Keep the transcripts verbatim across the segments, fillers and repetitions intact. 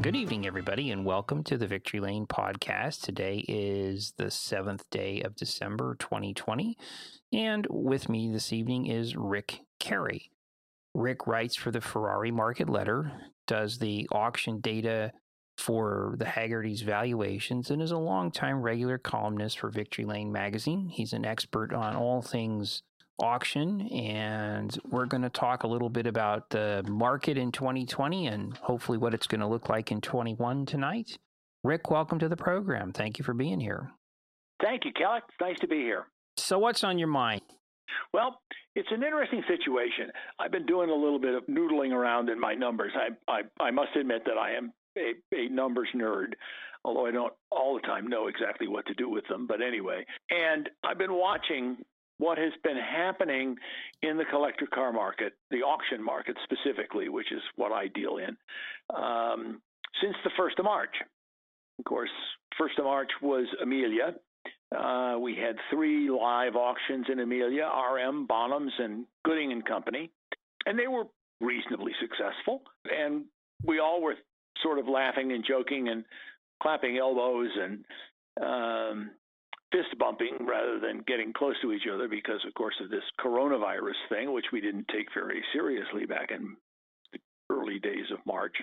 Good evening, everybody, and welcome to the Victory Lane podcast. Today is the seventh day of December, twenty twenty, and with me this evening is Rick Carey. Rick writes for the Ferrari Market Letter, does the auction data for the Haggerty's valuations, and is a longtime regular columnist for Victory Lane magazine. He's an expert on all things auction, and we're going to talk a little bit about the market in twenty twenty and hopefully what it's going to look like in twenty-one tonight. Rick, welcome to the program. Thank you for being here. Thank you, Kelly. It's nice to be here. So what's on your mind? Well, it's an interesting situation. I've been doing a little bit of noodling around in my numbers. I I, I must admit that I am a, a numbers nerd, although I don't all the time know exactly what to do with them. But anyway, and I've been watching what has been happening in the collector car market, the auction market specifically, which is what I deal in, um, since the first of March. Of course, first of March was Amelia. Uh, we had three live auctions in Amelia, R M, Bonhams, and Gooding and Company, and they were reasonably successful. And we all were sort of laughing and joking and clapping elbows and um, fist bumping rather than getting close to each other because, of course, of this coronavirus thing, which we didn't take very seriously back in the early days of March.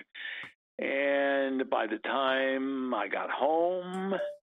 And by the time I got home,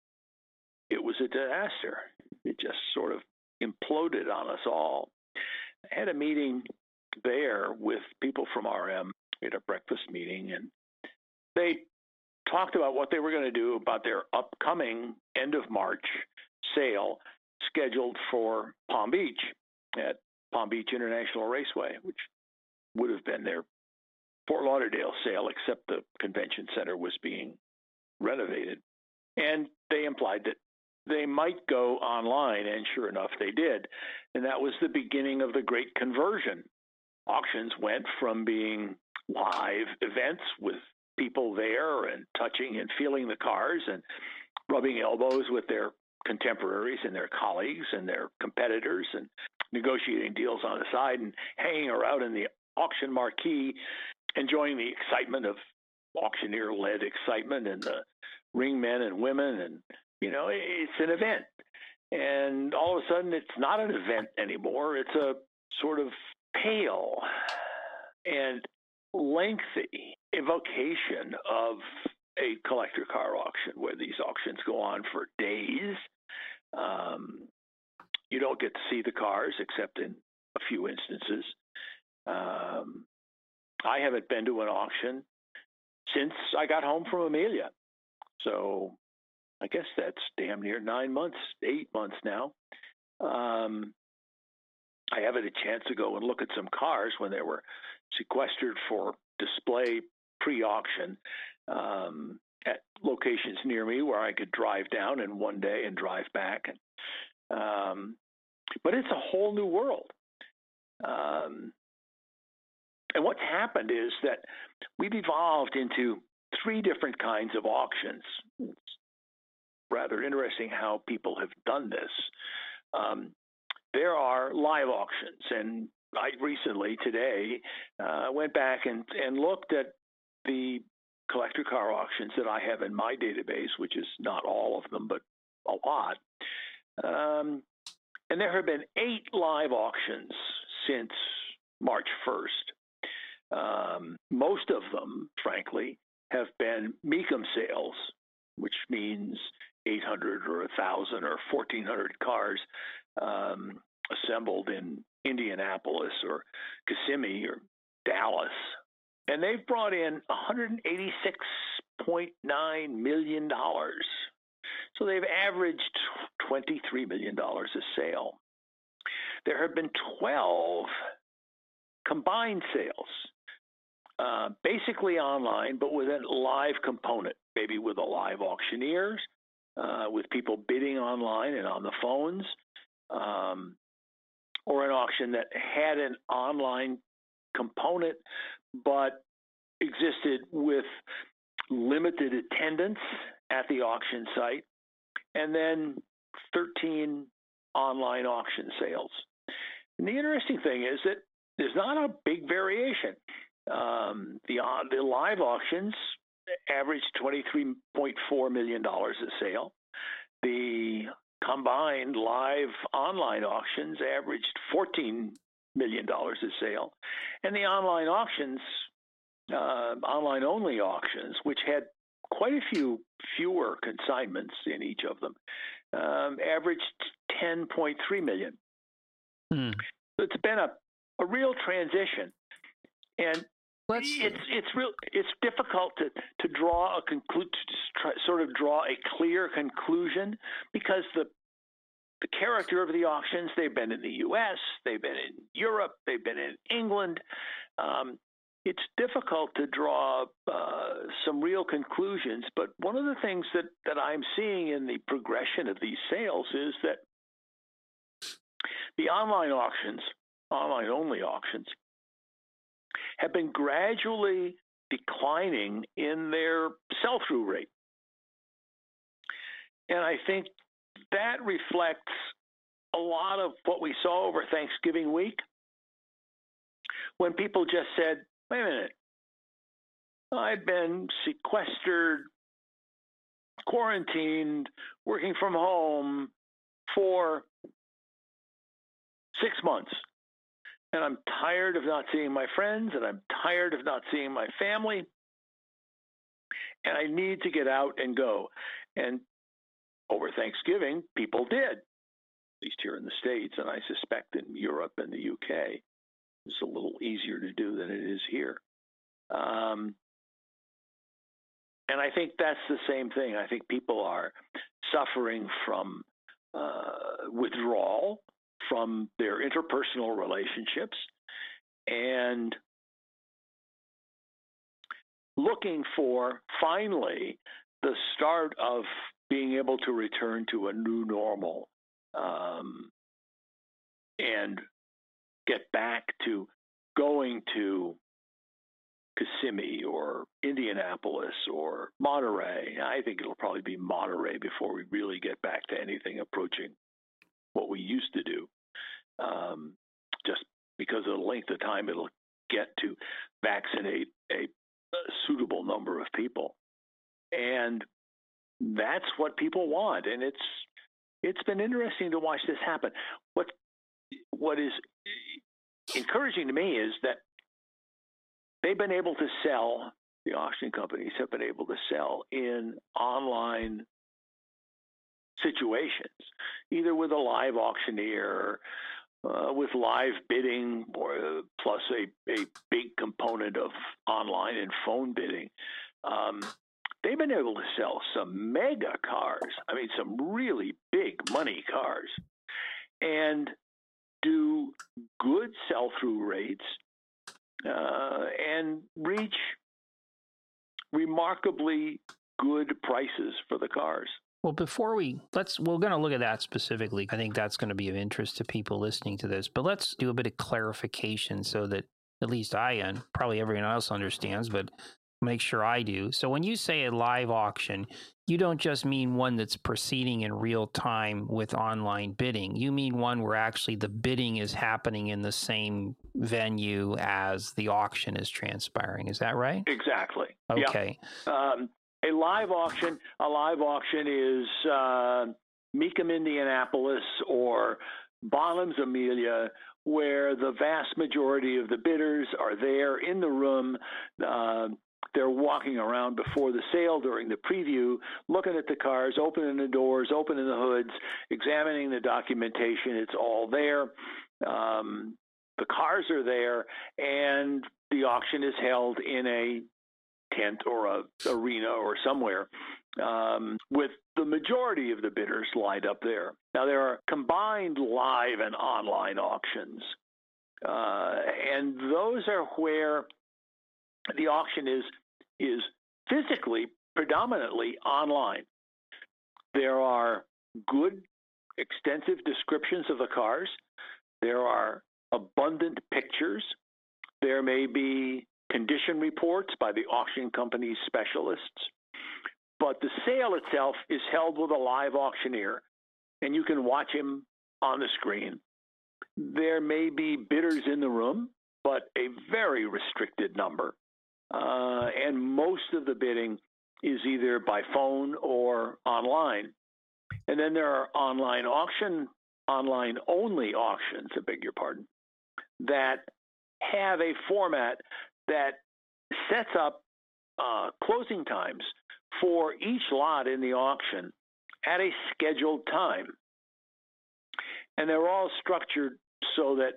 it was a disaster. It just sort of imploded on us all. I had a meeting there with people from R M. We had a breakfast meeting, and they talked about what they were going to do about their upcoming end of March sale scheduled for Palm Beach at Palm Beach International Raceway, which would have been their Fort Lauderdale sale, except the convention center was being renovated. And they implied that they might go online, and sure enough, they did. And that was the beginning of the great conversion. Auctions went from being live events with people there and touching and feeling the cars and rubbing elbows with their contemporaries and their colleagues and their competitors and negotiating deals on the side and hanging around in the auction marquee, enjoying the excitement of auctioneer-led excitement and the ring men and women. And, you know, it's an event. And all of a sudden, it's not an event anymore. It's a sort of pale and lengthy evocation of a collector car auction where these auctions go on for days. Um, you don't get to see the cars except in a few instances. Um, I haven't been to an auction since I got home from Amelia. So I guess that's damn near nine months, eight months now. Um, I haven't had a chance to go and look at some cars when they were sequestered for display pre-auction um, at locations near me where I could drive down in one day and drive back. And, um, but it's a whole new world. Um, and what's happened is that we've evolved into three different kinds of auctions. It's rather interesting how people have done this. Um, there are live auctions, and I recently, today, uh, went back and, and looked at the collector car auctions that I have in my database, which is not all of them, but a lot. Um, and there have been eight live auctions since March first. Um, most of them, frankly, have been Mecum sales, which means eight hundred or one thousand or fourteen hundred cars um, assembled in Indianapolis or Kissimmee or Dallas. And they've brought in one hundred eighty-six point nine million dollars. So they've averaged twenty-three million dollars a sale. There have been twelve combined sales, uh, basically online, but with a live component, maybe with a live auctioneers, uh, with people bidding online and on the phones, um, or an auction that had an online component but existed with limited attendance at the auction site, and then thirteen online auction sales. And the interesting thing is that there's not a big variation. Um, the, uh, the live auctions averaged twenty-three point four million dollars a sale. The combined live online auctions averaged fourteen million dollars a sale. And the online auctions, uh, online-only auctions, which had quite a few fewer consignments in each of them, um, averaged ten point three million dollars. Hmm. So it's been a, a real transition. And Let's... it's it's real it's difficult to, to draw a conclude to try, sort of draw a clear conclusion, because the the character of the auctions, they've been in the U S, they've been in Europe, they've been in England. Um, it's difficult to draw uh, some real conclusions. But one of the things that, that I'm seeing in the progression of these sales is that the online auctions, online only auctions, have been gradually declining in their sell-through rate. And I think that reflects a lot of what we saw over Thanksgiving week, when people just said, wait a minute, I've been sequestered, quarantined, working from home for six months. And I'm tired of not seeing my friends, and I'm tired of not seeing my family, and I need to get out and go. And over Thanksgiving, people did, at least here in the States, and I suspect in Europe and the U K, it's a little easier to do than it is here. Um, and I think that's the same thing. I think people are suffering from uh, withdrawal from their interpersonal relationships and looking for, finally, the start of being able to return to a new normal um, and get back to going to Kissimmee or Indianapolis or Monterey. I think it'll probably be Monterey before we really get back to anything approaching what we used to do, um, just because of the length of time it'll get to vaccinate a, a suitable number of people. And that's what people want. And it's it's been interesting to watch this happen. What what is encouraging to me is that they've been able to sell, the auction companies have been able to sell in online situations, either with a live auctioneer, uh, with live bidding, or uh, plus a, a big component of online and phone bidding. Um, they've been able to sell some mega cars, I mean, some really big money cars, and do good sell-through rates uh, and reach remarkably good prices for the cars. Well, before we, let's, we're going to look at that specifically. I think that's going to be of interest to people listening to this, but let's do a bit of clarification so that at least I, and probably everyone else understands, but make sure I do. So when you say a live auction, you don't just mean one that's proceeding in real time with online bidding. You mean one where actually the bidding is happening in the same venue as the auction is transpiring. Is that right? Exactly. Okay. Yeah. Um, a live auction, a live auction is uh, Mecum, Indianapolis, or Bonhams, Amelia, where the vast majority of the bidders are there in the room. Uh, They're walking around before the sale during the preview, looking at the cars, opening the doors, opening the hoods, examining the documentation. It's all there. Um, the cars are there, and the auction is held in a tent or a arena or somewhere um, with the majority of the bidders lined up there. Now, there are combined live and online auctions, uh, and those are where the auction is is physically predominantly online. There are good, extensive descriptions of the cars. There are abundant pictures. There may be condition reports by the auction company's specialists. But the sale itself is held with a live auctioneer, and you can watch him on the screen. There may be bidders in the room, but a very restricted number. uh, and most of the bidding is either by phone or online. And then there are online auction, online only auctions, I beg your pardon, that have a format that sets up uh, closing times for each lot in the auction at a scheduled time. And they're all structured so that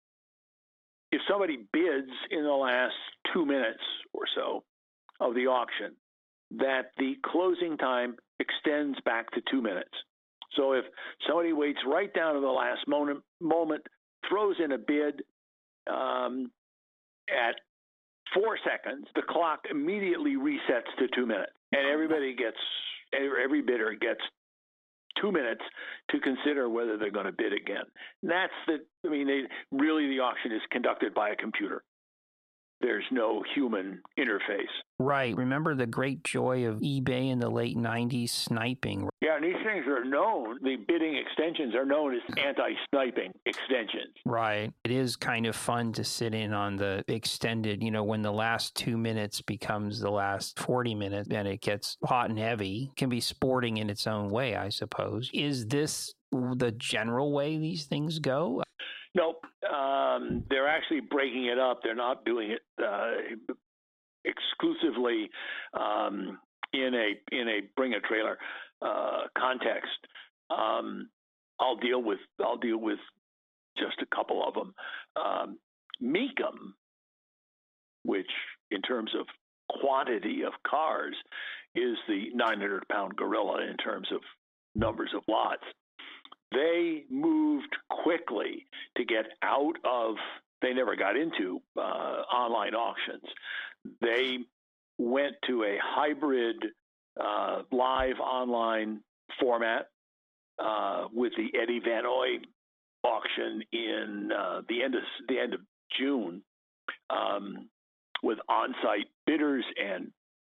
if somebody bids in the last two minutes or so of the auction, that the closing time extends back to two minutes. So if somebody waits right down to the last moment, moment throws in a bid um, at four seconds, the clock immediately resets to two minutes, and everybody gets, every bidder gets two minutes to consider whether they're going to bid again. And that's the, I mean, they, really the auction is conducted by a computer. There's no human interface. Right. Remember the great joy of eBay in the late nineties, sniping. Yeah, and these things are known, the bidding extensions are known as anti-sniping extensions. Right. It is kind of fun to sit in on the extended, you know, when the last two minutes becomes the last forty minutes and it gets hot and heavy. It can be sporting in its own way, I suppose. Is this the general way these things go? Nope. Um, they're actually breaking it up. They're not doing it uh, exclusively um, in a in a bring a trailer uh, context. Um, I'll deal with I'll deal with just a couple of them. Um, Mecum, which in terms of quantity of cars is the nine hundred pound gorilla in terms of numbers of lots. They moved quickly to get out of, they never got into uh, online auctions. They went to a hybrid uh, live online format uh, with the Eddie Van Ooy auction in uh, the end of the end of June, um, with on-site bidders and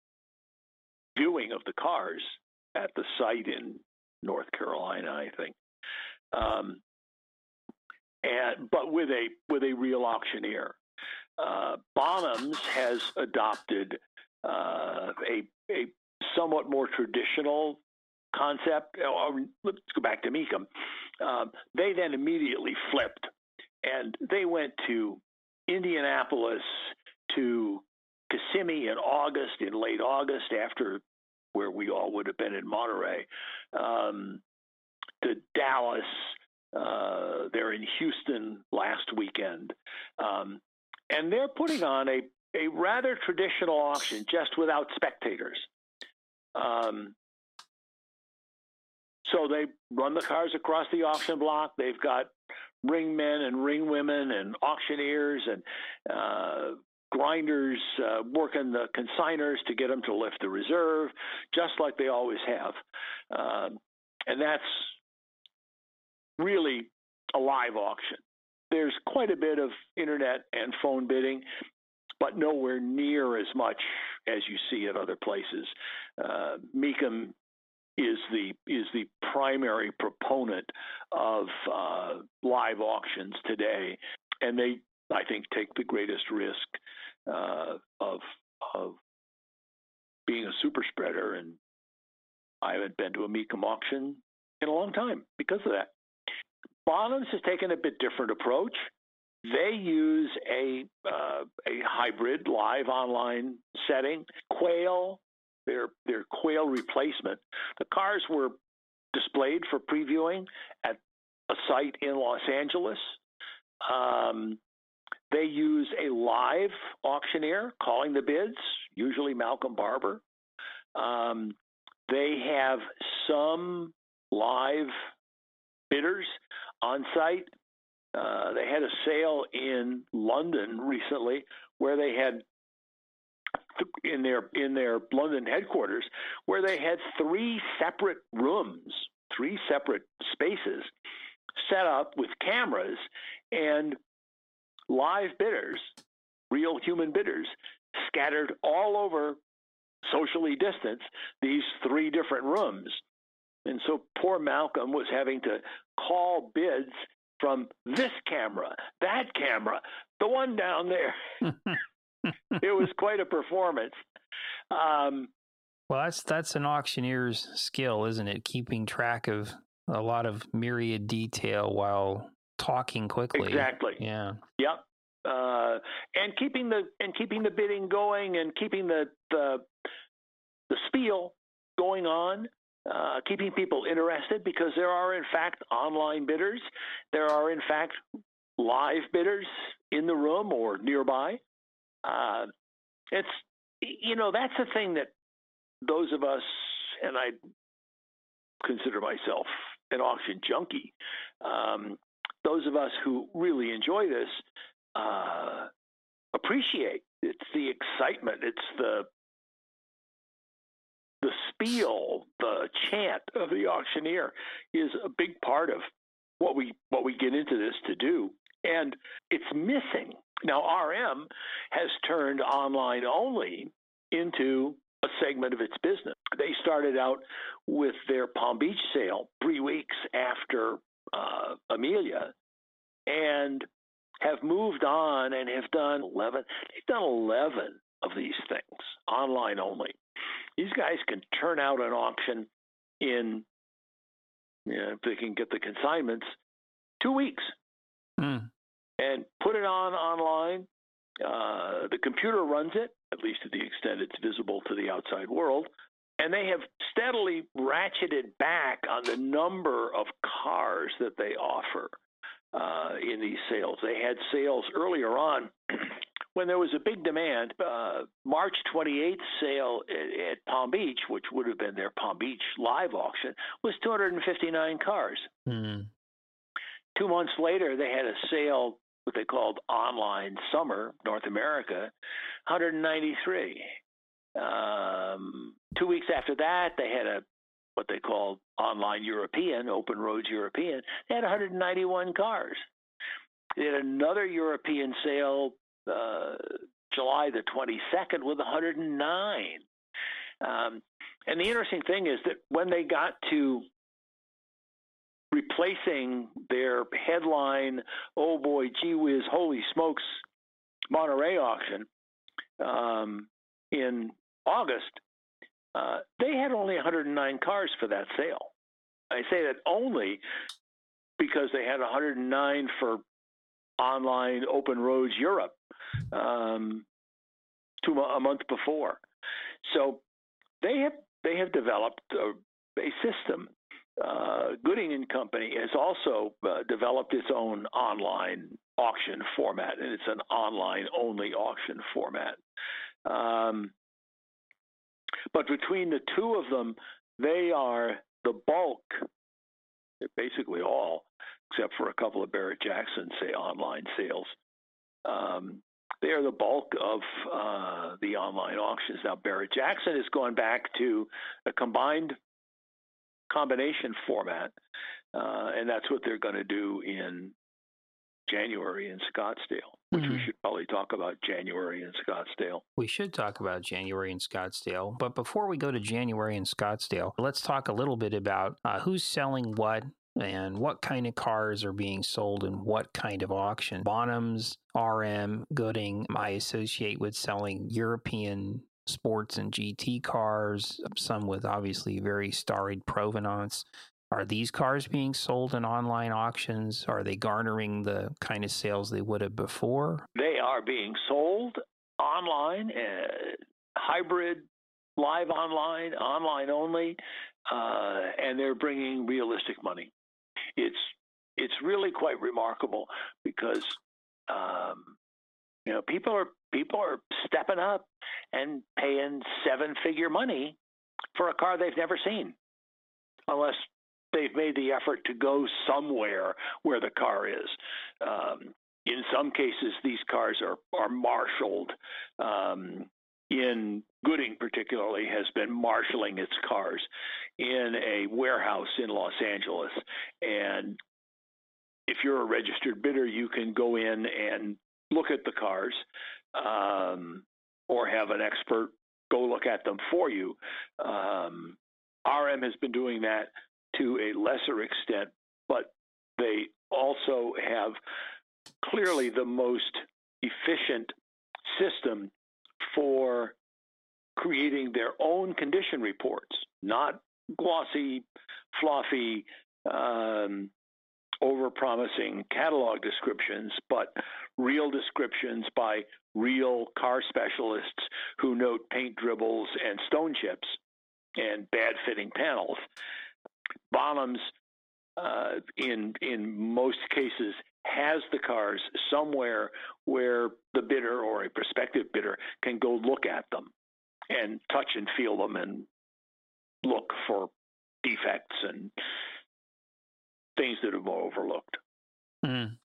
viewing of the cars at the site in North Carolina, I think. Um, and but with a with a real auctioneer. Uh, Bonhams has adopted uh, a a somewhat more traditional concept. Or, let's go back to Mecum. Um, they then immediately flipped, and they went to Indianapolis, to Kissimmee in August, in late August, after where we all would have been in Monterey. Um, to Dallas, uh, they're in Houston last weekend. Um, and they're putting on a, a rather traditional auction, just without spectators. Um, so they run the cars across the auction block. They've got ring men and ring women and auctioneers and uh, grinders uh, working the consigners to get them to lift the reserve, just like they always have. Um, and that's really a live auction. There's quite a bit of internet and phone bidding, but nowhere near as much as you see at other places. Uh, Mecum is the is the primary proponent of uh, live auctions today, and they, I think, take the greatest risk uh, of of being a super spreader. And I haven't been to a Mecum auction in a long time because of that. Bonhams has taken a bit different approach. They use a uh, a hybrid live online setting. Quail, their their Quail replacement. The cars were displayed for previewing at a site in Los Angeles. Um, they use a live auctioneer calling the bids, usually Malcolm Barber. Um, they have some live bidders on site. Uh, they had a sale in London recently where they had in their in their London headquarters where they had three separate rooms, three separate spaces set up with cameras and live bidders, real human bidders, scattered all over, socially distanced, these three different rooms. And so poor Malcolm was having to call bids from this camera, that camera, the one down there. It was quite a performance. Um, well, that's that's an auctioneer's skill, isn't it? Keeping track of a lot of myriad detail while talking quickly. Exactly. Yeah. Yep. Uh, and keeping the and keeping the bidding going, and keeping the the, the spiel going on, uh, keeping people interested, because there are in fact online bidders. There are in fact live bidders in the room or nearby. Uh, it's you know that's the thing that those of us, and I consider myself an auction junkie, um, those of us who really enjoy this uh, appreciate. It's the excitement. It's the the spiel, the chant of the auctioneer is a big part of what we what we get into this to do, and it's missing. Now, R M has turned online only into a segment of its business. They started out with their Palm Beach sale three weeks after uh, Amelia, and have moved on and have done eleven. They've done eleven of these things online only. These guys can turn out an auction in, you know, if they can get the consignments, two weeks, Mm. and put it on online. Uh, the computer runs it, at least to the extent it's visible to the outside world. And they have steadily ratcheted back on the number of cars that they offer uh, in these sales. They had sales earlier on when there was a big demand. Uh, March twenty-eighth sale at, at Palm Beach, which would have been their Palm Beach live auction, was two hundred fifty-nine cars. Mm. Two months later, they had a sale, what they called Online Summer, North America, one hundred ninety-three. Um, two weeks after that, they had a what they called Online European, Open Roads European. They had one hundred ninety-one cars. They had another European sale uh, July the twenty-second with one hundred nine. Um, and the interesting thing is that when they got to replacing their headline, oh boy, gee whiz, holy smokes, Monterey auction um, in August, uh, they had only one hundred nine cars for that sale. I say that only because they had one hundred nine for online Open Roads Europe um, two, a month before. So they have they have developed a, a system. Uh, Gooding and Company has also uh, developed its own online auction format, and it's an online-only auction format. Um, but between the two of them, they are the bulk, basically all, except for a couple of Barrett Jackson, say, online sales. Um, they are the bulk of uh, the online auctions. Now, Barrett Jackson has gone back to a combined combination format, uh, and that's what they're going to do in January in Scottsdale, which mm-hmm. we should probably talk about January in Scottsdale. We should talk about January in Scottsdale, but before we go to January in Scottsdale, let's talk a little bit about uh, who's selling what and what kind of cars are being sold in what kind of auction. Bonhams, R M, Gooding, I associate with selling European sports and G T cars, some with obviously very storied provenance. Are these cars being sold in online auctions? Are they garnering the kind of sales they would have before? They are being sold online, uh, hybrid, live online, online only, uh, and they're bringing realistic money. It's it's really quite remarkable because um, you know people are people are stepping up and paying seven-figure money for a car they've never seen, unless they've made the effort to go somewhere where the car is. Um, in some cases, these cars are, are marshaled. Um, in Gooding particularly has been marshaling its cars in a warehouse in Los Angeles. And if you're a registered bidder, you can go in and look at the cars um, or have an expert go look at them for you. Um, R M has been doing that to a lesser extent, but they also have clearly the most efficient system creating their own condition reports, not glossy, fluffy, um, over-promising catalog descriptions, but real descriptions by real car specialists who note paint dribbles and stone chips and bad-fitting panels. Bonhams, uh, in in most cases, has the cars somewhere where the bidder or a prospective bidder can go look at them and touch and feel them and look for defects and things that have been overlooked. Mm.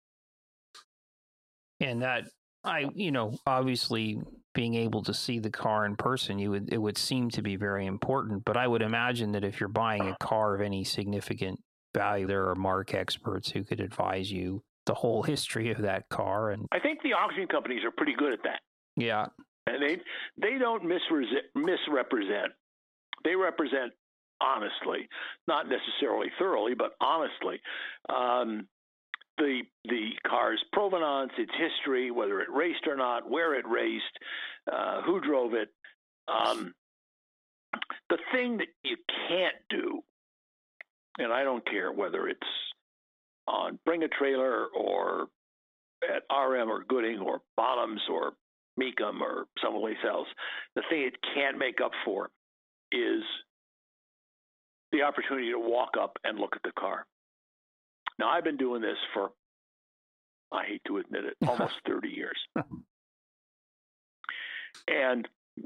And that, I, you know, obviously being able to see the car in person, you would, it would seem to be very important. But I would imagine that if you're buying a car of any significant value, there are mark experts who could advise you the whole history of that car. And I think the auction companies are pretty good at that. Yeah. And they they don't misre- misrepresent. They represent honestly, not necessarily thoroughly, but honestly, um, the the car's provenance, its history, whether it raced or not, where it raced, uh, who drove it. Um, the thing that you can't do, and I don't care whether it's on Bring a Trailer or at R M or Gooding or Bonhams or Mecum or someplace else, the thing it can't make up for is the opportunity to walk up and look at the car. Now, I've been doing this for, I hate to admit it, almost thirty years. And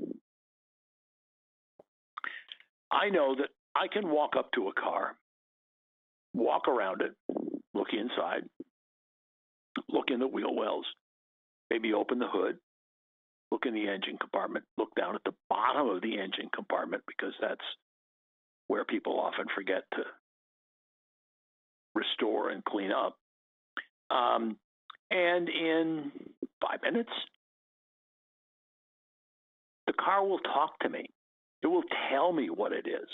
I know that I can walk up to a car, walk around it, look inside, look in the wheel wells, maybe open the hood, look in the engine compartment, look down at the bottom of the engine compartment, because that's where people often forget to restore and clean up. Um, and in five minutes, the car will talk to me. It will tell me what it is.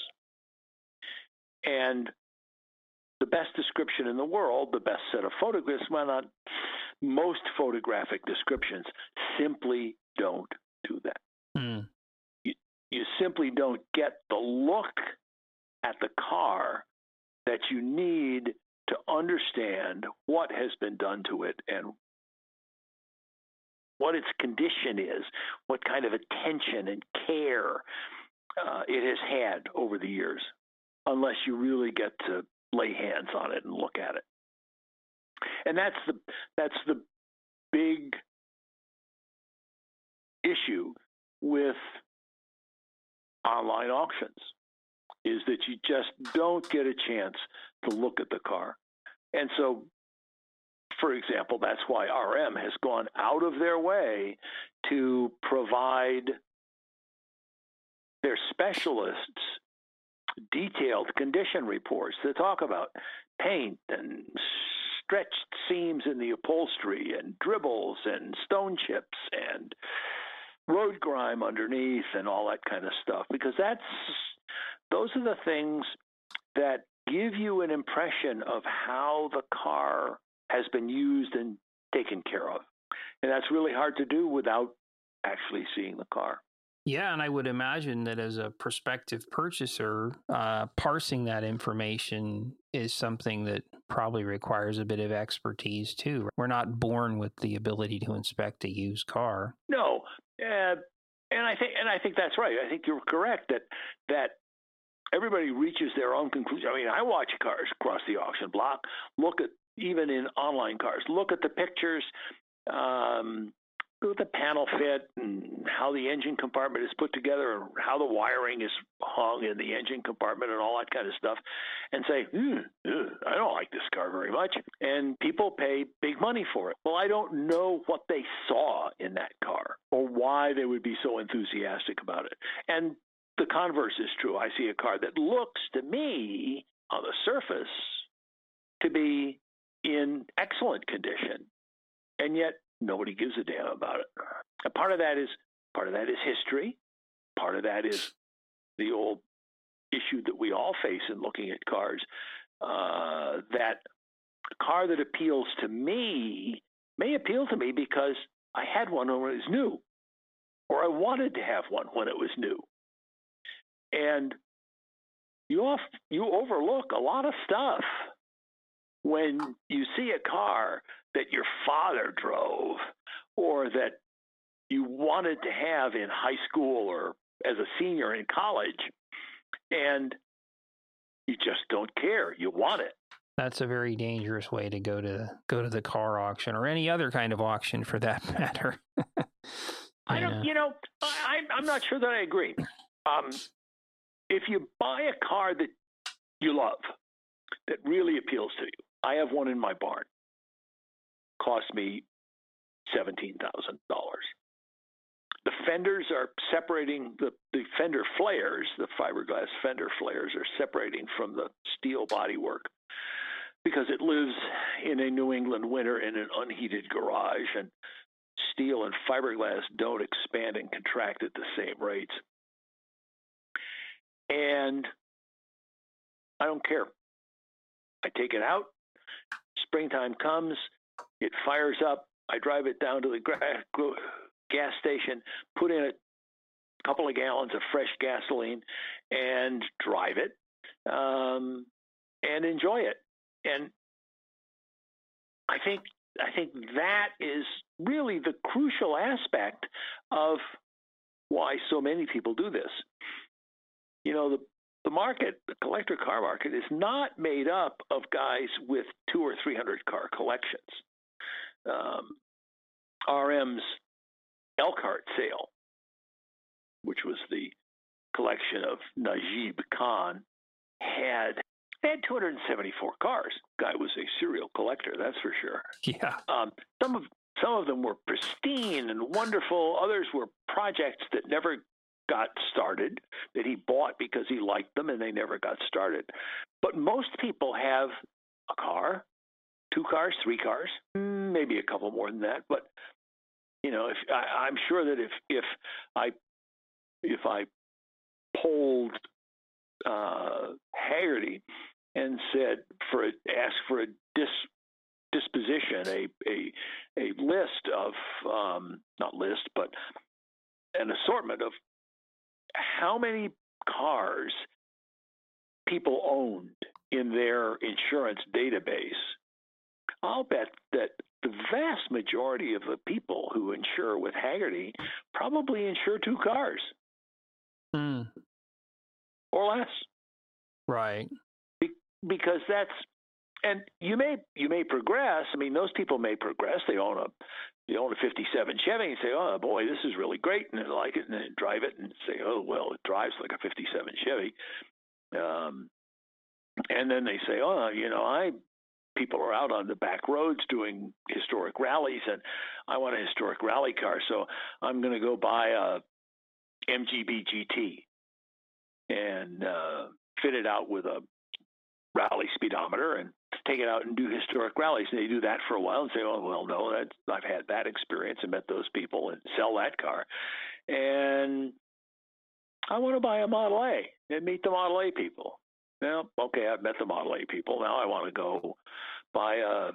And the best description in the world, the best set of photographs, well, not most photographic descriptions, simply don't do that. Mm. You, you simply don't get the look at the car that you need to understand what has been done to it and what its condition is, what kind of attention and care uh, it has had over the years, unless you really get to lay hands on it and look at it. And that's the that's the big issue with online auctions, is that you just don't get a chance to look at the car. And so, for example, that's why R M has gone out of their way to provide their specialists detailed condition reports that talk about paint and stretched seams in the upholstery and dribbles and stone chips and road grime underneath and all that kind of stuff, because that's those are the things that give you an impression of how the car has been used and taken care of. And that's really hard to do without actually seeing the car. Yeah, and I would imagine that as a prospective purchaser, uh, parsing that information is something that probably requires a bit of expertise too. We're not born with the ability to inspect a used car. No, uh, and I think and I think that's right. I think you're correct that that everybody reaches their own conclusion. I mean, I watch cars across the auction block. Look at even in online cars. Look at the pictures. Um, Look at the panel fit and how the engine compartment is put together and how the wiring is hung in the engine compartment and all that kind of stuff, and say, hmm, I don't like this car very much. And people pay big money for it. Well, I don't know what they saw in that car or why they would be so enthusiastic about it. And the converse is true. I see a car that looks to me on the surface to be in excellent condition, and yet nobody gives a damn about it. And part of that is part of that is history. Part of that is the old issue that we all face in looking at cars. Uh, that a car that appeals to me may appeal to me because I had one when it was new, or I wanted to have one when it was new. And you off, you overlook a lot of stuff when you see a car that your father drove or that you wanted to have in high school or as a senior in college, and you just don't care. You want it. That's a very dangerous way to go to go to the car auction or any other kind of auction for that matter. I don't, you know, I, I'm not sure that I agree. Um, if you buy a car that you love, that really appeals to you, I have one in my barn. Cost me seventeen thousand dollars. The fenders are separating, the, the fender flares, the fiberglass fender flares are separating from the steel bodywork because it lives in a New England winter in an unheated garage, and steel and fiberglass don't expand and contract at the same rates. And I don't care. I take it out. Springtime comes. It fires up. I drive it down to the gra- gas station, put in a couple of gallons of fresh gasoline, and drive it, um, and enjoy it. And I think I think that is really the crucial aspect of why so many people do this. You know, the the market, the collector car market, is not made up of guys with two or three hundred car collections. Um, R M's Elkhart sale, which was the collection of Najib Khan, had they had two hundred seventy-four cars. Guy was a serial collector, that's for sure. Yeah. Um, some of some of them were pristine and wonderful. Others were projects that never got started, that he bought because he liked them, and they never got started. But most people have a car, two cars, three cars, maybe a couple more than that. But you know, if I, I'm sure that if if I if I polled uh, Hagerty and said for a, asked for a dis, disposition, a a a list of um, not list, but an assortment of how many cars people owned in their insurance database, I'll bet that the vast majority of the people who insure with Hagerty probably insure two cars mm. or less. Right. Be- because that's, and you may you may progress. I mean, those people may progress. They own a they own a fifty-seven Chevy and say, "Oh boy, this is really great," and they like it, and they drive it and say, "Oh well, it drives like a fifty-seven Chevy." Um, and then they say, "Oh, you know, I." People are out on the back roads doing historic rallies, and I want a historic rally car, so I'm going to go buy a M G B G T and uh, fit it out with a rally speedometer and take it out and do historic rallies. And they do that for a while and say, "Oh, well, no, that's, I've had that experience and met those people," and sell that car. And I want to buy a Model A and meet the Model A people. Well, okay, I've met the Model A people. Now I want to go buy a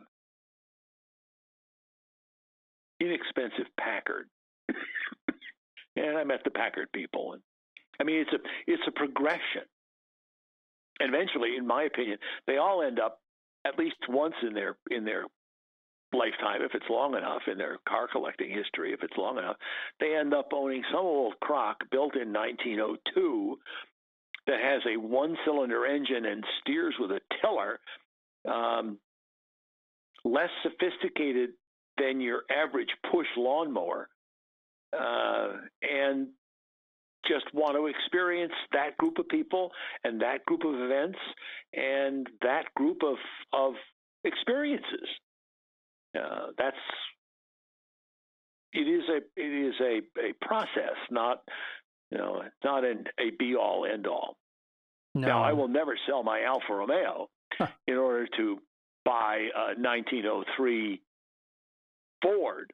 inexpensive Packard, and I met the Packard people. And I mean, it's a it's a progression. And eventually, in my opinion, they all end up at least once in their in their lifetime, if it's long enough, in their car collecting history, if it's long enough, they end up owning some old crock built in nineteen oh two. That has a one-cylinder engine and steers with a tiller, um, less sophisticated than your average push lawnmower, uh, and just want to experience that group of people and that group of events and that group of of experiences. Uh, that's it is a it is a, a process, not. You know, it's not an, a be-all, end-all. No. Now, I will never sell my Alfa Romeo huh. in order to buy a nineteen oh three Ford,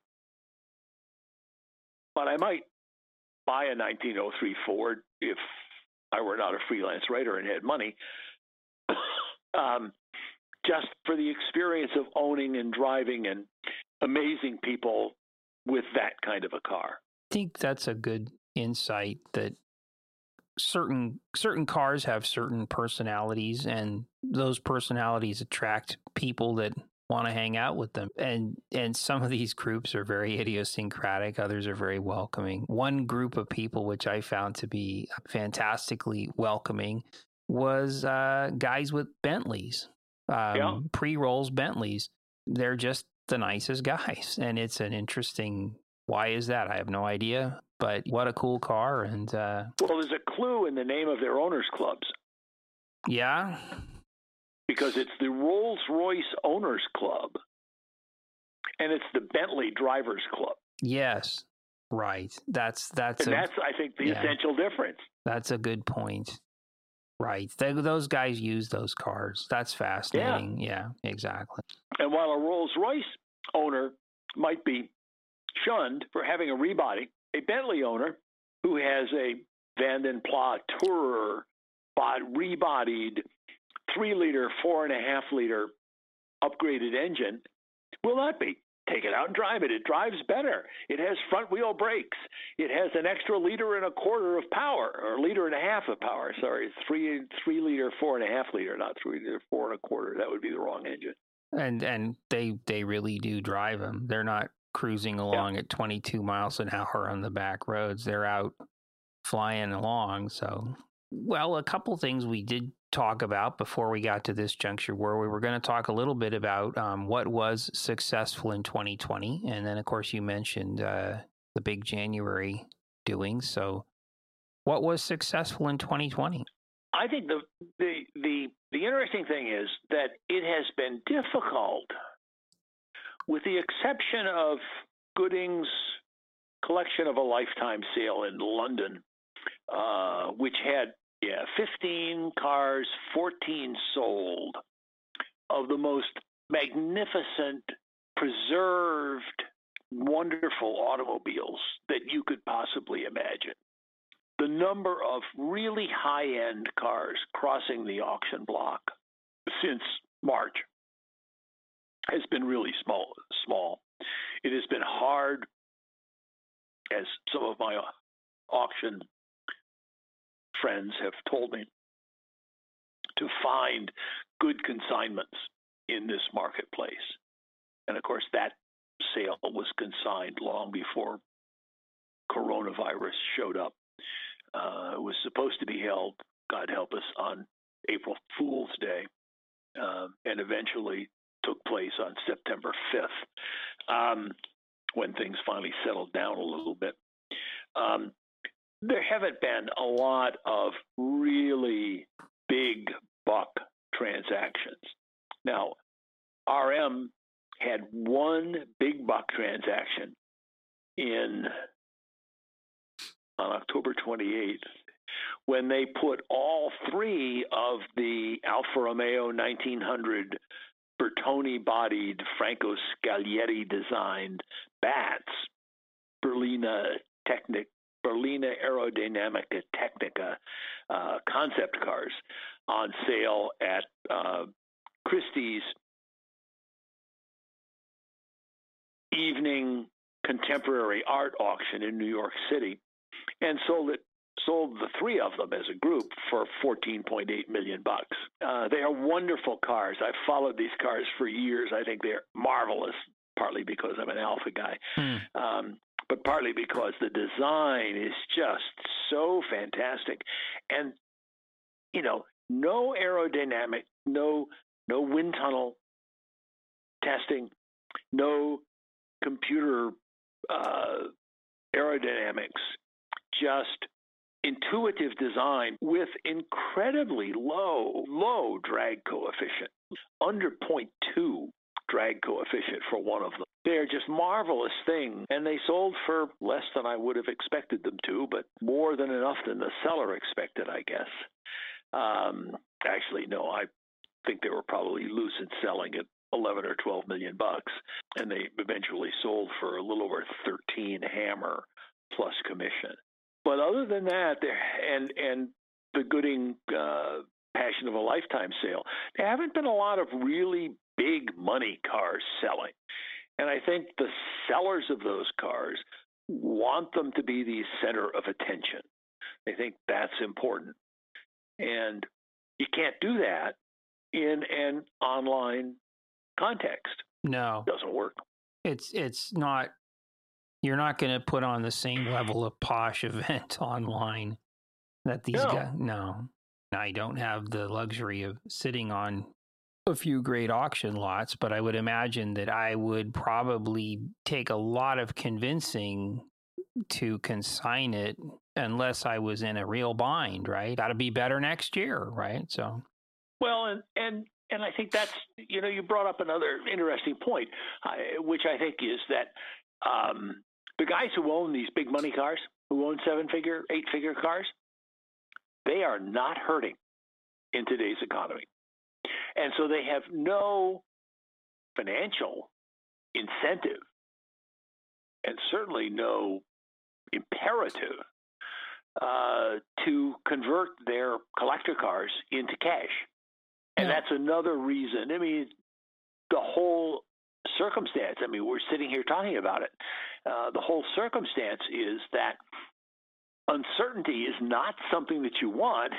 but I might buy a nineteen oh three Ford if I were not a freelance writer and had money, um, just for the experience of owning and driving and amazing people with that kind of a car. I think that's a good insight that certain certain cars have certain personalities, and those personalities attract people that want to hang out with them. And and some of these groups are very idiosyncratic, others are very welcoming. One group of people which I found to be fantastically welcoming was uh, guys with Bentleys, um, Yeah. pre-rolls Bentleys. They're just the nicest guys, and it's an interesting. Why is that? I have no idea, but what a cool car. And uh, well, there's a clue in the name of their owners' clubs. Yeah. Because it's the Rolls-Royce Owners Club, and it's the Bentley Drivers Club. Yes, right. That's that's and a, that's I think the yeah. essential difference. That's a good point. Right. They, those guys use those cars. That's fascinating. Yeah, yeah, exactly. And while a Rolls-Royce owner might be shunned for having a rebody, a Bentley owner who has a Vanden Plas Tourer rebodied three-liter, four-and-a-half-liter upgraded engine will not be. Take it out and drive it. It drives better. It has front-wheel brakes. It has an extra liter and a quarter of power, or a liter and a half of power. Sorry, it's three, three-liter, four-and-a-half-liter, not three-liter, four and a quarter. That would be the wrong engine. And and they they really do drive them. They're not cruising along yeah. at twenty-two miles an hour on the back roads. They're out flying along. So, well, a couple things we did talk about before we got to this juncture where we were going to talk a little bit about um, what was successful in twenty twenty. And then, of course, you mentioned uh, the big January doings. So what was successful in twenty twenty? I think the, the, the, the interesting thing is that it has been difficult, with the exception of Gooding's collection of a lifetime sale in London, uh, which had Yeah, fifteen cars, fourteen sold, of the most magnificent, preserved, wonderful automobiles that you could possibly imagine. The number of really high-end cars crossing the auction block since March has been really small. Small. It has been hard, as some of my auction friends have told me, to find good consignments in this marketplace. And of course, that sale was consigned long before coronavirus showed up. Uh, it was supposed to be held, God help us, on April Fool's Day, uh, and eventually took place on September fifth, um, when things finally settled down a little bit. Um, There haven't been a lot of really big buck transactions. Now, R M had one big buck transaction in on October twenty-eighth, when they put all three of the Alfa Romeo nineteen hundred Bertoni-bodied Franco Scaglietti-designed Bats, Berlina Technic. Berlina Aerodynamica Technica uh, concept cars on sale at uh, Christie's evening contemporary art auction in New York City, and sold it. Sold the three of them as a group for fourteen point eight million bucks. Uh, they are wonderful cars. I've followed these cars for years. I think they're marvelous, partly because I'm an Alfa guy. Hmm. Um, but partly because the design is just so fantastic. And, you know, no aerodynamic, no no wind tunnel testing, no computer uh, aerodynamics, just intuitive design with incredibly low, low drag coefficient, under zero point two drag coefficient for one of them. They're just marvelous things, and they sold for less than I would have expected them to, but more than enough than the seller expected, I guess. Um, actually, no, I think they were probably loose in selling at eleven or twelve million bucks, and they eventually sold for a little over thirteen hammer plus commission. But other than that, there and and the Gooding uh, Passion of a Lifetime sale, there haven't been a lot of really big money cars selling. And I think the sellers of those cars want them to be the center of attention. They think that's important. And you can't do that in an online context. No. It doesn't work. It's it's not you're not going to put on the same level of posh event online that these No. guys no. I don't have the luxury of sitting on a few great auction lots, but I would imagine that I would probably take a lot of convincing to consign it unless I was in a real bind, right? Got to be better next year, right? So, well, and and and I think that's, you know, you brought up another interesting point, uh, which I think is that um, the guys who own these big money cars, who own seven-figure, eight-figure cars, they are not hurting in today's economy. And so they have no financial incentive and certainly no imperative uh, to convert their collector cars into cash. And yeah. that's another reason. I mean, the whole circumstance, I mean, we're sitting here talking about it. Uh, the whole circumstance is that uncertainty is not something that you want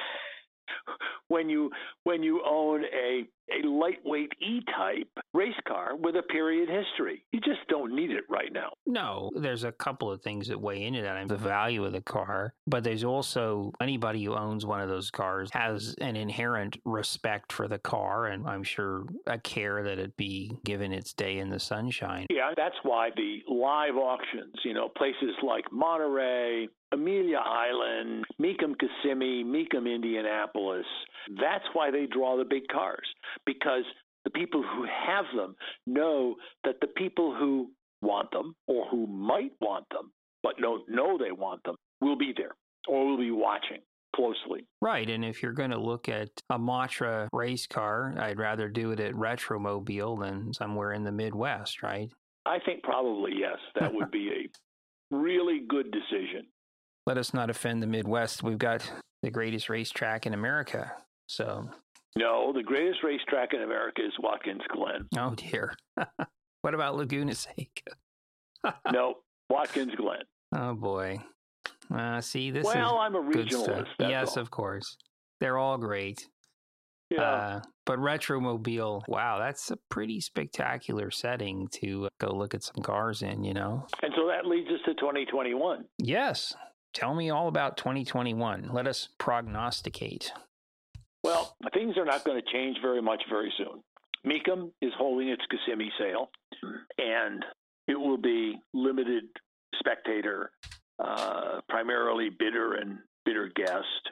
when you when you own a a lightweight E-type race car with a period history. You just don't need it right now. No, there's a couple of things that weigh into that. I mean, the value of the car, but there's also anybody who owns one of those cars has an inherent respect for the car, and I'm sure a care that it be given its day in the sunshine. Yeah, that's why the live auctions, you know, places like Monterey, Amelia Island, Mecum Kissimmee, Mecum Indianapolis, that's why they draw the big cars, because the people who have them know that the people who want them or who might want them but don't know they want them will be there or will be watching closely. Right, and if you're going to look at a Matra race car, I'd rather do it at Retromobile than somewhere in the Midwest, right? I think probably, yes. That would be a really good decision. Let us not offend the Midwest. We've got the greatest racetrack in America. So, no, the greatest racetrack in America is Watkins Glen. Oh, dear. What about Laguna Seca? No, Watkins Glen. Oh, boy. Uh, see, this well, is Well, I'm a good regionalist. stuff. That's Yes, all. of course. They're all great. Yeah. Uh, but Retromobile, wow, that's a pretty spectacular setting to go look at some cars in, you know? And so that leads us to twenty twenty-one. Yes. Tell me all about twenty twenty-one. Let us prognosticate. Well, things are not going to change very much very soon. Mecum is holding its Kissimmee sale, and it will be limited spectator, uh, primarily bidder and bidder guest.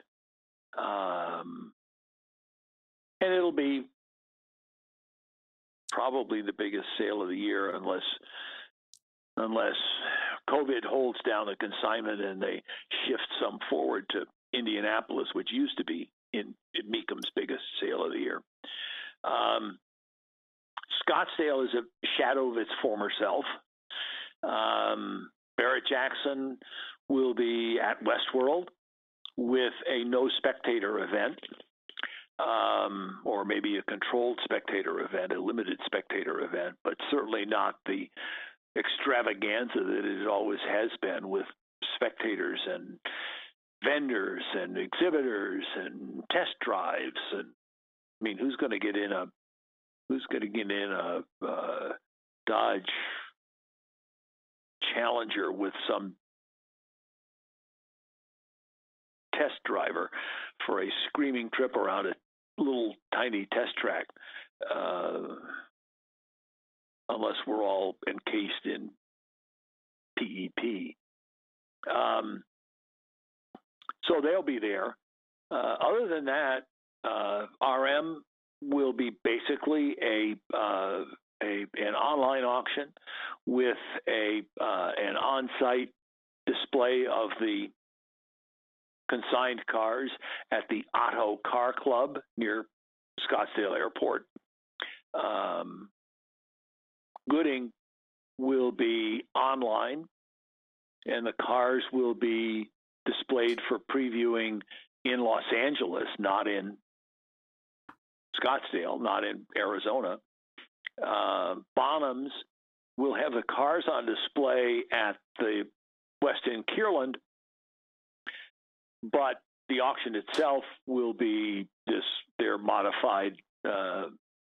Um, and it'll be probably the biggest sale of the year unless unless COVID holds down the consignment and they shift some forward to Indianapolis, which used to be in, in Mecum's biggest sale of the year. Um, Scottsdale is a shadow of its former self. Um, Barrett-Jackson will be at Westworld with a no spectator event, um, or maybe a controlled spectator event, a limited spectator event, but certainly not the extravaganza that it always has been with spectators and vendors and exhibitors and test drives. And I mean, who's going to get in a who's going to get in a uh, Dodge Challenger with some test driver for a screaming trip around a little tiny test track, uh, unless we're all encased in P E P. Um, so they'll be there. Uh, other than that, uh, R M will be basically a, uh, a an online auction with a uh, an on-site display of the consigned cars at the Otto Car Club near Scottsdale Airport. Um, Gooding will be online, and the cars will be displayed for previewing in Los Angeles, not in Scottsdale, not in Arizona. Uh, Bonhams will have the cars on display at the Westin Kierland but the auction itself will be this their modified uh,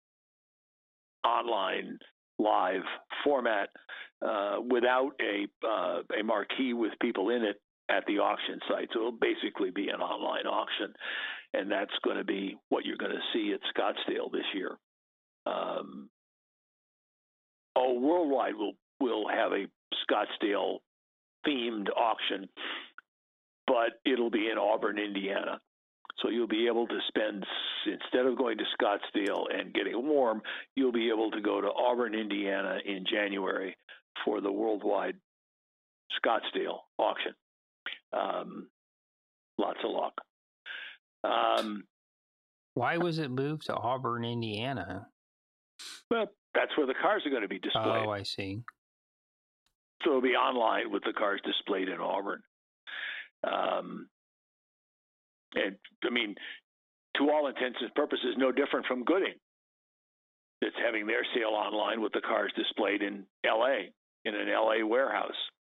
online live format uh, without a uh, a marquee with people in it at the auction site. So it'll basically be an online auction, and that's going to be what you're going to see at Scottsdale this year. Um, oh, Worldwide will will have a Scottsdale themed auction, but it'll be in Auburn, Indiana. So you'll be able to spend, instead of going to Scottsdale and getting warm, you'll be able to go to Auburn, Indiana in January for the Worldwide Scottsdale auction. Um, lots of luck. Um, Why was it moved to Auburn, Indiana? Well, that's where the cars are going to be displayed. Oh, I see. So it'll be online with the cars displayed in Auburn. Um, and I mean, to all intents and purposes, no different from Gooding. It's having their sale online with the cars displayed in L A, in an L A warehouse.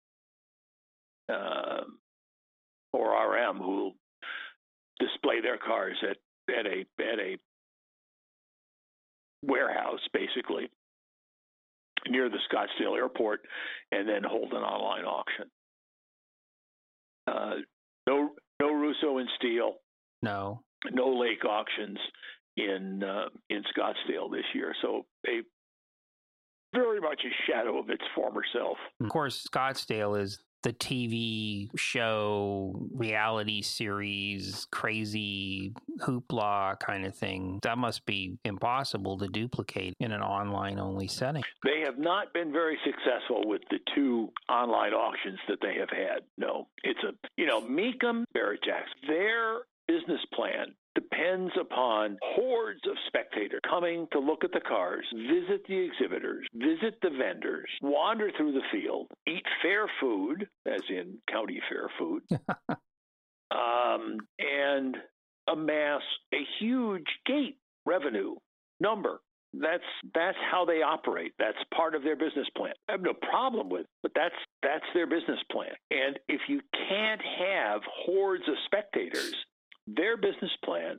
Um, or R M, who will display their cars at, at a at a warehouse, basically, near the Scottsdale airport, and then hold an online auction. Uh, no, no Russo and Steele. No. No lake auctions in uh, in Scottsdale this year. So a very much a shadow of its former self. Of course, Scottsdale is the T V show, reality series, crazy hoopla kind of thing. That must be impossible to duplicate in an online-only setting. They have not been very successful with the two online auctions that they have had. No, it's a, you know, Mecum, Barrett-Jackson, their business plan depends upon hordes of spectators coming to look at the cars, visit the exhibitors, visit the vendors, wander through the field, eat fair food, as in county fair food, um, and amass a huge gate revenue number. That's that's how they operate. That's part of their business plan. I have no problem with it, but that's that's their business plan. And if you can't have hordes of spectators, their business plan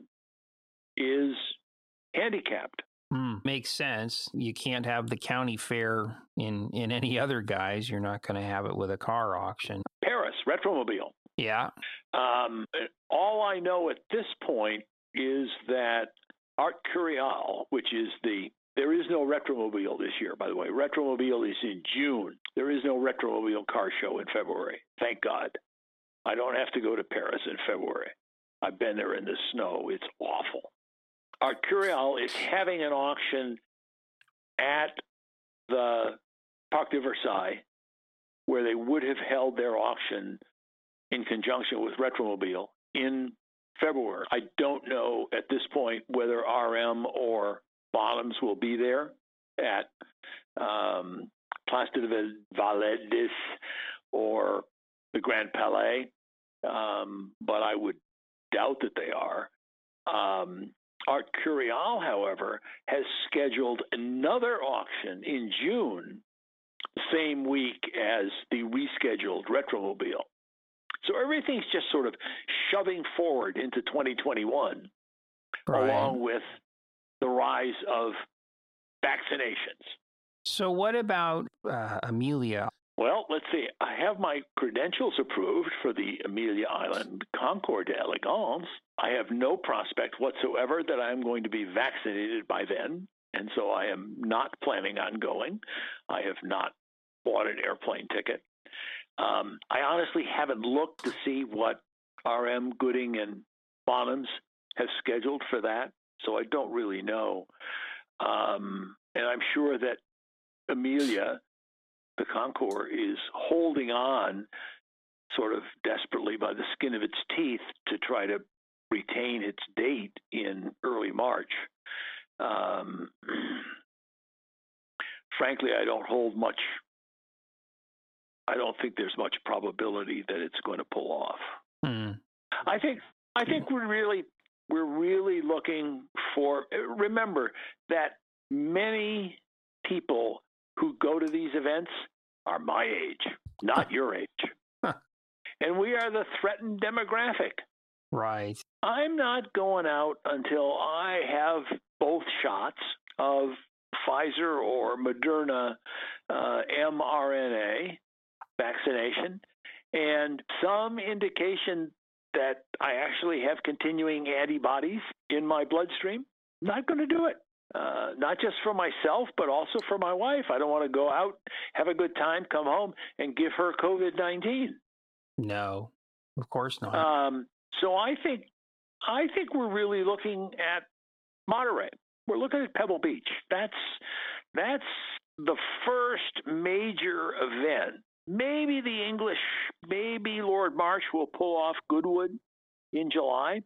is handicapped. Mm, makes sense. You can't have the county fair in, in any other guise. You're not going to have it with a car auction. Paris, Retromobile. Yeah. Um, all I know at this point is that Art Curial, which is the, there is no Retromobile this year, by the way. Retromobile is in June. There is no Retromobile car show in February. Thank God. I don't have to go to Paris in February. I've been there in the snow. It's awful. Art Curial is having an auction at the Parc de Versailles, where they would have held their auction in conjunction with Retromobile in February. I don't know at this point whether R M or Bonhams will be there at um, Place de Vallées or the Grand Palais, um, but I would doubt that they are. Um, Art Curial, however, has scheduled another auction in June, same week as the rescheduled Retromobile. So everything's just sort of shoving forward into twenty twenty-one, right, along with the rise of vaccinations. So what about uh, Amelia? Well, let's see. I have my credentials approved for the Amelia Island Concours d'Elegance. I have no prospect whatsoever that I am going to be vaccinated by then, and so I am not planning on going. I have not bought an airplane ticket. Um, I honestly haven't looked to see what R M, Gooding, and Bonhams have scheduled for that, so I don't really know. Um, and I'm sure that Amelia, the Concours, is holding on sort of desperately by the skin of its teeth to try to retain its date in early March. Um, frankly, I don't hold much, I don't think there's much probability that it's going to pull off. Mm. I think, I think we're really, we're really looking for, remember that many people who go to these events are my age, not your age. Huh. and we are the threatened demographic. Right. I'm not going out until I have both shots of Pfizer or Moderna uh, mRNA vaccination and some indication that I actually have continuing antibodies in my bloodstream. I'm not going to do it. Uh, not just for myself, but also for my wife. I don't want to go out, have a good time, come home, and give her COVID nineteen. No, of course not. Um, so I think, I think we're really looking at Monterey. We're looking at Pebble Beach. That's that's the first major event. Maybe the English, maybe Lord March will pull off Goodwood in July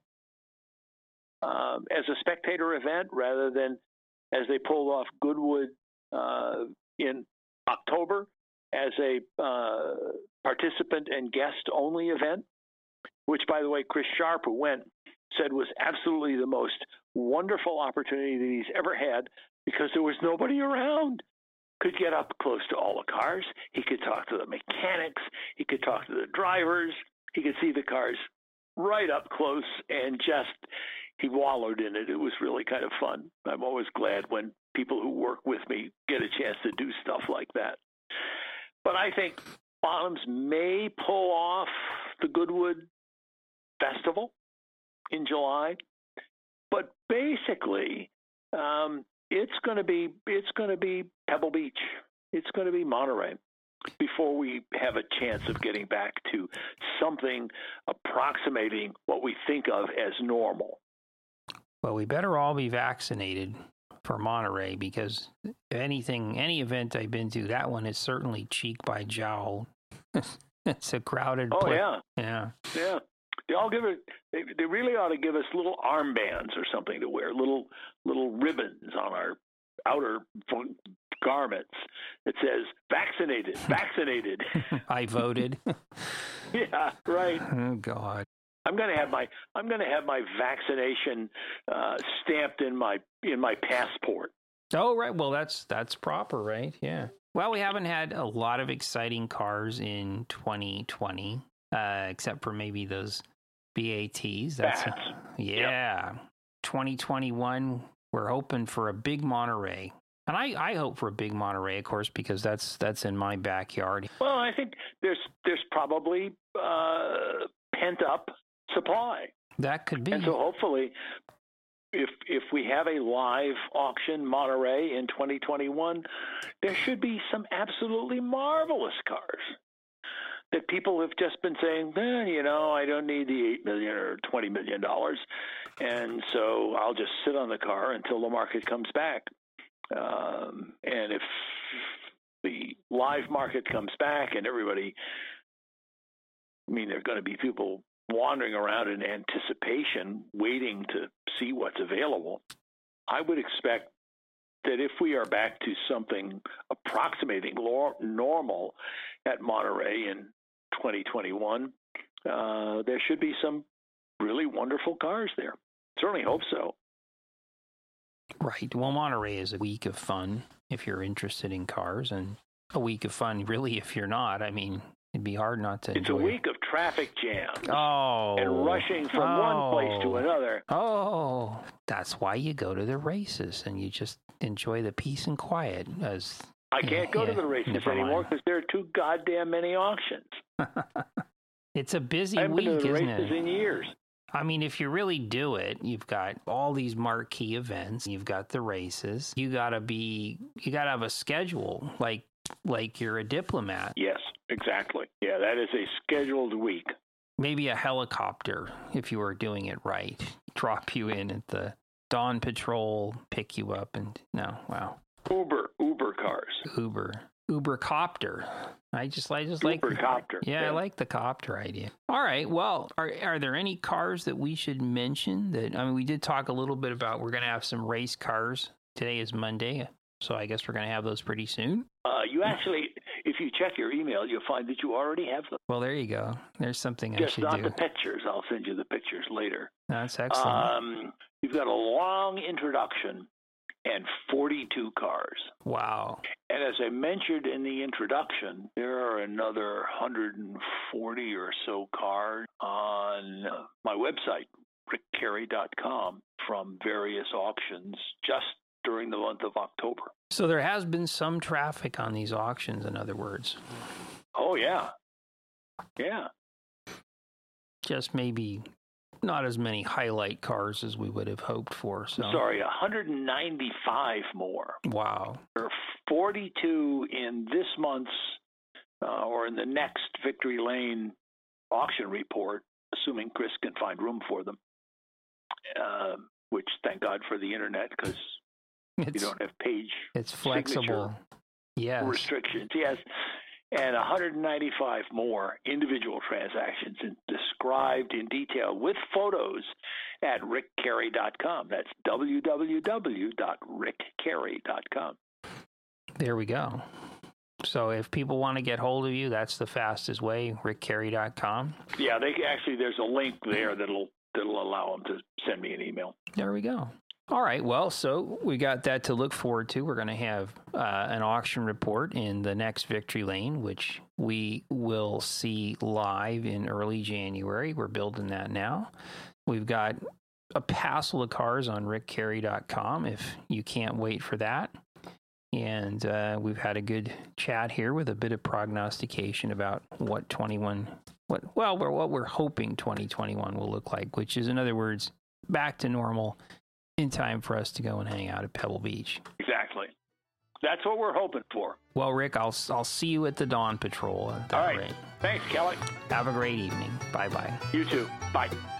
um, as a spectator event rather than as they pulled off Goodwood uh, in October as a uh, participant and guest-only event, which, by the way, Chris Sharp, who went, said was absolutely the most wonderful opportunity that he's ever had because there was nobody around. Could get up close to all the cars. He could talk to the mechanics. He could talk to the drivers. He could see the cars right up close and just, he wallowed in it. It was really kind of fun. I'm always glad when people who work with me get a chance to do stuff like that. But I think Bonhams may pull off the Goodwood Festival in July. But basically, um, it's going to be it's going to be Pebble Beach. It's going to be Monterey before we have a chance of getting back to something approximating what we think of as normal. Well, we better all be vaccinated for Monterey because anything, any event I've been to, that one is certainly cheek by jowl. It's a crowded Oh, place. yeah. Yeah. Yeah. They all give it. They, they really ought to give us little armbands or something to wear, little little ribbons on our outer garments that says "vaccinated, vaccinated." I voted. Yeah, right. Oh God. I'm going to have my I'm going to have my vaccination uh, stamped in my in my passport. Oh right. Well, that's that's proper, right? Yeah. Well, we haven't had a lot of exciting cars in twenty twenty, uh, except for maybe those B A Ts. That's Bats. yeah. Yep. twenty twenty-one, we're hoping for a big Monterey. And I, I hope for a big Monterey, of course, because that's that's in my backyard. Well, I think there's there's probably uh, pent up supply. That could be. And so hopefully if if we have a live auction Monterey in twenty twenty-one, there should be some absolutely marvelous cars that people have just been saying, eh, you know, I don't need the eight million dollars or twenty million dollars, and so I'll just sit on the car until the market comes back. Um, and if the live market comes back and everybody, I mean, there are going to be people wandering around in anticipation, waiting to see what's available. I would expect that if we are back to something approximating normal at Monterey in twenty twenty-one, uh, there should be some really wonderful cars there. Certainly hope so. Right. Well, Monterey is a week of fun if you're interested in cars, and a week of fun, really, if you're not. I mean, it'd be hard not to It's enjoy a week it. of traffic jams. Oh. And rushing from oh, one place to another. Oh. That's why you go to the races, and you just enjoy the peace and quiet. As I can't go yeah, to the races never anymore mind. because there are too goddamn many auctions. It's a busy I haven't week, been to the isn't races it? in years. I mean, if you really do it, you've got all these marquee events. You've got the races. You gotta be. You gotta have a schedule, like like you're a diplomat. Yes, exactly. Yeah, that is a scheduled week. Maybe a helicopter, if you were doing it right, drop you in at the Dawn Patrol, pick you up, and no, wow. Uber, Uber cars. Uber, Uber copter. I just, I just like, Uber copter. yeah, I like the copter idea. All right, well, are are there any cars that we should mention? That I mean, we did talk a little bit about. We're going to have some race cars. Today is Monday, so I guess we're going to have those pretty soon. Uh, you actually, if you check your email, you'll find that you already have them. Well, there you go. There's something I Just should not do. the pictures. I'll send you the pictures later. That's excellent. Um, you've got a long introduction and forty-two cars. Wow. And as I mentioned in the introduction, there are another one hundred forty or so cars on my website, rick carey dot com, from various auctions just during the month of October. So there has been some traffic on these auctions, in other words. Oh, yeah. Yeah. Just maybe not as many highlight cars as we would have hoped for. So. Sorry, one hundred ninety-five more. Wow. There are forty-two in this month's uh, or in the next Victory Lane auction report, assuming Chris can find room for them, uh, which thank God for the internet, because you don't have page It's flexible. Yes. restrictions. Yes. And one hundred ninety-five more individual transactions in, described in detail with photos at rick carey dot com. That's w w w dot rick carey dot com. There we go. So if people want to get hold of you, that's the fastest way, rick carey dot com. Yeah, they actually there's a link there that'll that'll allow them to send me an email. There we go. All right. Well, so we got that to look forward to. We're going to have uh, an auction report in the next Victory Lane, which we will see live in early January. We're building that now. We've got a passel of cars on rick carey dot com if you can't wait for that. And uh, we've had a good chat here with a bit of prognostication about what twenty-one, what well, we're, what we're hoping twenty twenty-one will look like, which is, in other words, back to normal in time for us to go and hang out at Pebble Beach. Exactly. That's what we're hoping for. Well, Rick, I'll I'll see you at the Dawn Patrol. At that All right. rate. Thanks, Kelly. Have a great evening. Bye-bye. You too. Bye.